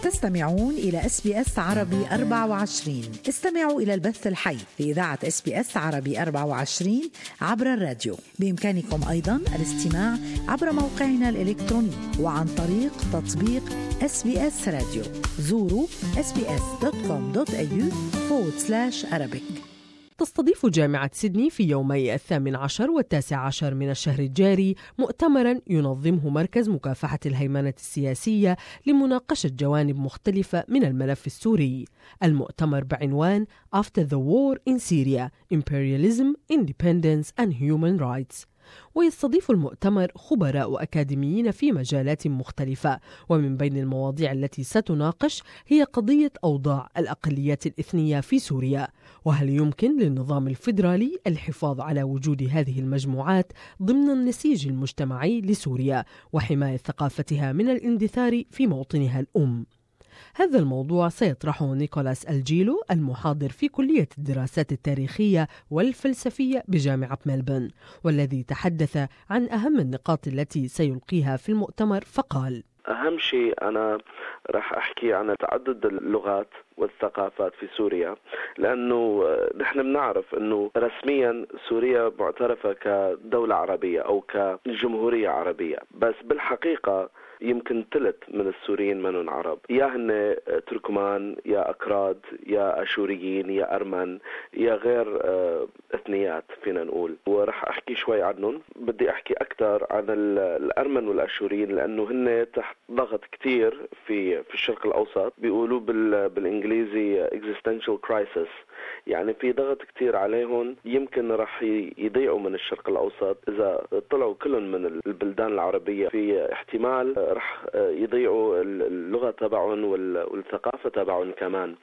تستمعون إلى SBS عربي 24. استمعوا إلى البث الحي في إذاعة SBS عربي 24 عبر الراديو. بإمكانكم أيضاً الاستماع عبر موقعنا الإلكتروني وعن طريق تطبيق SBS راديو. زوروا sbs.com.au/Arabic. تستضيف جامعة سيدني في يومي 18 و19 من الشهر الجاري مؤتمراً ينظمه مركز مكافحة الهيمنة السياسية لمناقشة جوانب مختلفة من الملف السوري. المؤتمر بعنوان After the War in Syria: Imperialism, Independence and Human Rights. ويستضيف المؤتمر خبراء وأكاديميين في مجالات مختلفة، ومن بين المواضيع التي ستناقش هي قضية أوضاع الأقليات الإثنية في سوريا، وهل يمكن للنظام الفيدرالي الحفاظ على وجود هذه المجموعات ضمن النسيج المجتمعي لسوريا وحماية ثقافتها من الاندثار في موطنها الأم. هذا الموضوع سيطرحه نيكولاس الجيلو المحاضر في كلية الدراسات التاريخية والفلسفية بجامعة ملبورن، والذي تحدث عن أهم النقاط التي سيلقيها في المؤتمر فقال: أهم شيء أنا راح أحكي عن تعدد اللغات والثقافات في سوريا، لأنه نحن بنعرف أنه رسميا سوريا معترفة كدولة عربية أو كجمهورية عربية، بس بالحقيقة يمكن ثلث من السوريين منهم عرب، يا هن تركمان يا أكراد يا أشوريين يا أرمن يا غير اثنيات فينا نقول، ورح أحكي شوي عنهم. بدي أحكي أكثر عن الأرمن والأشوريين لأنه هن تحت ضغط كتير في الشرق الأوسط، بيقولوا بالإنجليزي existential crisis، يعني في ضغط كتير عليهم، يمكن رح يضيعوا من الشرق الأوسط إذا طلعوا كلهم من البلدان العربية، في احتمال رح يضيعوا اللغة تبعهم والثقافة تبعهم كمان.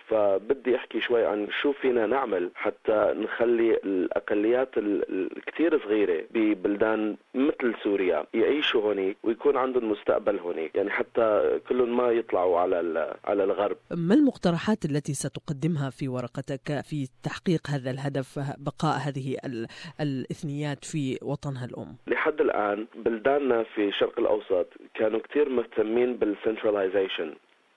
فبدي أحكي شوي عن شو فينا نعمل حتى نخلي الأقليات الكتير صغيرة ببلدان مثل سوريا يعيشوا هونيك ويكون عندهم مستقبل هونيك، يعني حتى كلهم ما يطلعوا على الغرب. ما المقترحات التي ستقدمها في ورقتك في تحقيق هذا الهدف، بقاء هذه الإثنيات في وطنها الأم؟ لحد الآن بلداننا في الشرق الأوسط كانوا كتير مهتمين بالسنتراليزيشن،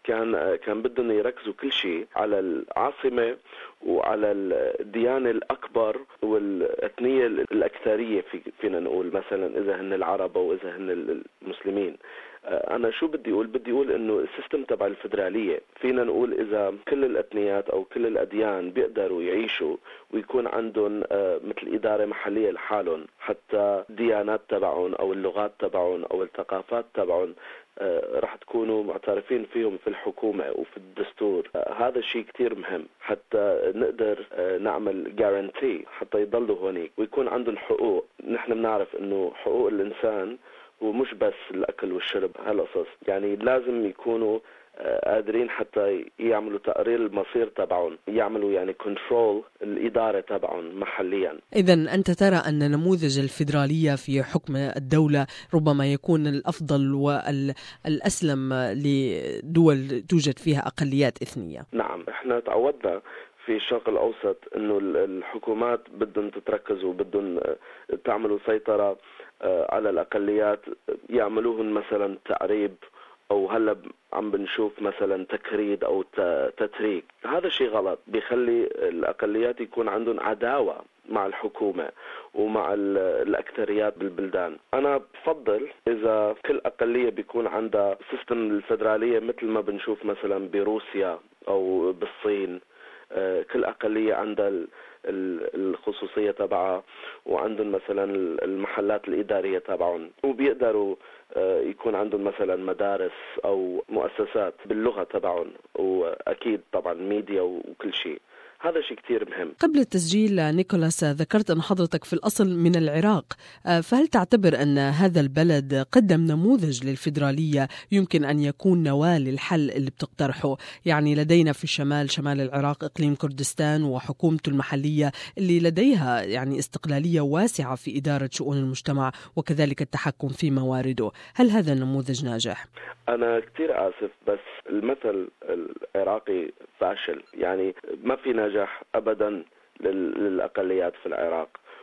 كان بدهم يركزوا كل شيء على العاصمة وعلى الديانة الأكبر والأثنية الأكثرية فينا نقول، مثلا إذا هن العرب أو إذا هن المسلمين. أنا شو بدي أقول إنه السيستم تبع الفدرالية فينا نقول إذا كل الأثنيات أو كل الأديان بيقدروا يعيشوا ويكون عندهم مثل إدارة محلية لحالهم، حتى الديانات تبعهم أو اللغات تبعهم أو الثقافات تبعهم راح تكونوا معترفين فيهم في الحكومة وفي الدستور. هذا الشيء كتير مهم حتى نقدر نعمل جارانتي حتى يضلوا هونيك ويكون عندهم حقوق. نحن بنعرف إنه حقوق الإنسان ومش بس الأكل والشرب هالقصص، يعني لازم يكونوا قادرين حتى يعملوا تقرير المصير تبعهم، يعملوا يعني كنترول الإدارة تبعهم محليا. إذن أنت ترى أن نموذج الفيدرالية في حكم الدولة ربما يكون الأفضل والأسلم لدول توجد فيها أقليات إثنية؟ نعم، إحنا تعودنا في الشرق الأوسط إنه الحكومات بدهم تتركز وبدهم تعملوا سيطرة على الأقليات، يعملوهن مثلا تعريب أو هلا عم بنشوف مثلا تكريد أو تتريك. هذا شيء غلط، بيخلي الأقليات يكون عندهم عداوة مع الحكومة ومع الأكثريات بالبلدان. أنا بفضل إذا كل أقلية بيكون عندها سيستم الفدرالية مثل ما بنشوف مثلا بروسيا أو بالصين، كل أقلية عندها الخصوصية تبعها وعندهم مثلا المحلات الإدارية تبعهم، وبيقدروا يكون عندهم مثلا مدارس أو مؤسسات باللغة تبعهم، وأكيد طبعا ميديا وكل شيء. هذا شيء كتير مهم. قبل التسجيل نيكولاس ذكرت أن حضرتك في الأصل من العراق، فهل تعتبر أن هذا البلد قدم نموذج للفيدرالية يمكن أن يكون نواة للحل اللي بتقترحه؟ يعني لدينا في شمال العراق إقليم كردستان وحكومته المحلية اللي لديها يعني استقلالية واسعة في إدارة شؤون المجتمع وكذلك التحكم في موارده. هل هذا النموذج ناجح؟ أنا كتير آسف بس المثل العراقي فاشل، يعني ما في نجاح أبدا للأقليات في العراق،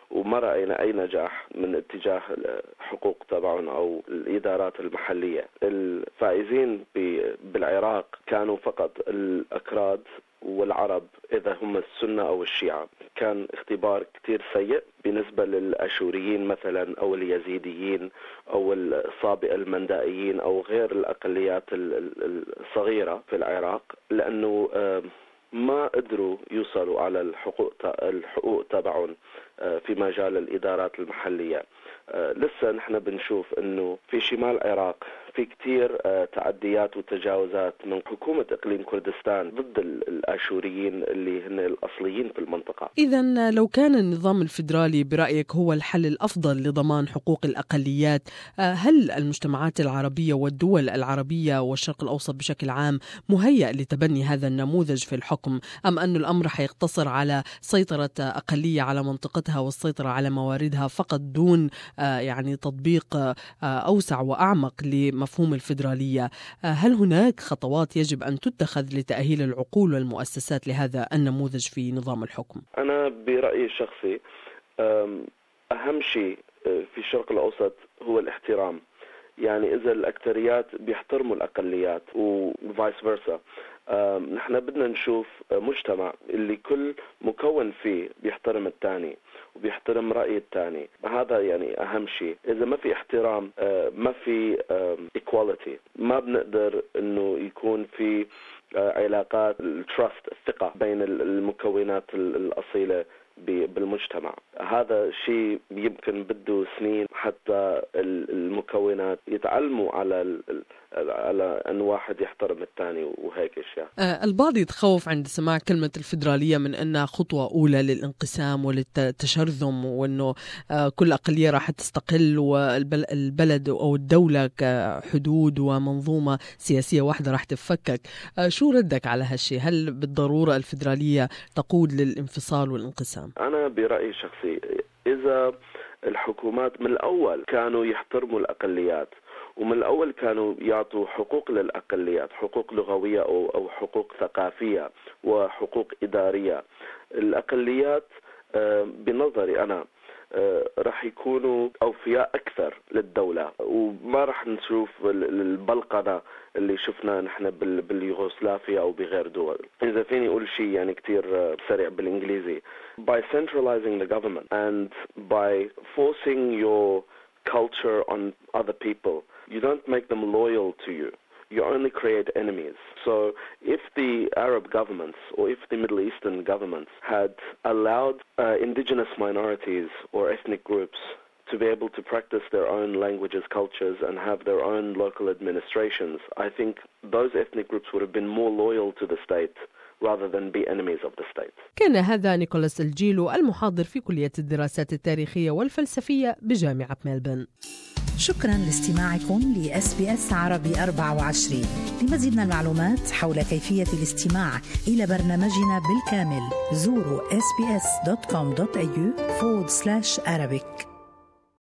وما رأينا أي نجاح من اتجاه الحقوق تبعهم أو الإدارات المحلية. الفائزين بالعراق كانوا فقط الأكراد والعرب، إذا هم السنة أو الشيعة. كان اختبار كتير سيء بالنسبة للأشوريين مثلا أو اليزيديين أو الصابئة المندائيين أو غير الأقليات الصغيرة في العراق، لأنه ما قدروا يوصلوا على الحقوق تبعهم في مجال الإدارات المحلية. لسه نحن بنشوف أنه في شمال العراق في كتير تعديات وتجاوزات من حكومة إقليم كردستان ضد الآشوريين اللي هن الأصليين في المنطقة. إذن لو كان النظام الفيدرالي برأيك هو الحل الأفضل لضمان حقوق الأقليات، هل المجتمعات العربية والدول العربية والشرق الأوسط بشكل عام مهيأ لتبني هذا النموذج في الحكم، أم أن الأمر حيقتصر على سيطرة أقلية على منطقتها والسيطرة على مواردها فقط دون يعني تطبيق أوسع وأعمق لمفهوم الفيدرالية؟ هل هناك خطوات يجب أن تتخذ لتأهيل العقول والمؤسسات لهذا النموذج في نظام الحكم؟ أنا برأيي الشخصي أهم شيء في الشرق الأوسط هو الاحترام. يعني إذا الأكثريات بيحترموا الأقليات وفايس فيرسا، نحن بدنا نشوف مجتمع اللي كل مكون فيه بيحترم الثاني وبيحترم رأي الثاني. هذا يعني أهم شيء. إذا ما في احترام، ما في equality، ما بنقدر إنه يكون في علاقات التراست، الثقة بين المكونات الأصيلة بالمجتمع. هذا شيء يمكن بده سنين حتى المكونات يتعلموا على أن واحد يحترم الثاني وهيك أشياء. البعض يتخوف عند سماع كلمة الفيدرالية من أنها خطوة أولى للانقسام وللتشرذم، وأنه كل أقلية راح تستقل والبلد أو الدولة كحدود ومنظومة سياسية واحدة راح تفكك. شو ردك على هالشيء؟ هل بالضرورة الفيدرالية تقود للانفصال والانقسام؟ أنا برأيي الشخصي إذا الحكومات من الأول كانوا يحترموا الأقليات ومن الأول كانوا يعطوا حقوق للأقليات، حقوق لغوية أو حقوق ثقافية وحقوق إدارية، الأقليات بنظري أنا راح يكونوا أوفياء أكثر للدولة، وما راح نشوف البلقنة اللي شفناه نحن باليوغوسلافيا أو بغير دول. إذا فيني أقول شيء يعني كتير سريع بالإنجليزي، by centralizing the government and by forcing your culture on other people, you don't make them loyal to you. You only create enemies. So if the Arab governments or if the Middle Eastern governments had allowed indigenous minorities or ethnic groups to be able to practice their own languages, cultures, and have their own local administrations, I think those ethnic groups would have been more loyal to the state rather than be enemies of the state. كان هذا نيكولاس الجيلو، المحاضر في كلية الدراسات التاريخية والفلسفية بجامعة ملبورن. شكرا لاستماعكم لSBS عربي 24. لمزيد من المعلومات حول كيفية الاستماع إلى برنامجنا بالكامل زوروا sbs.com.au/Arabic.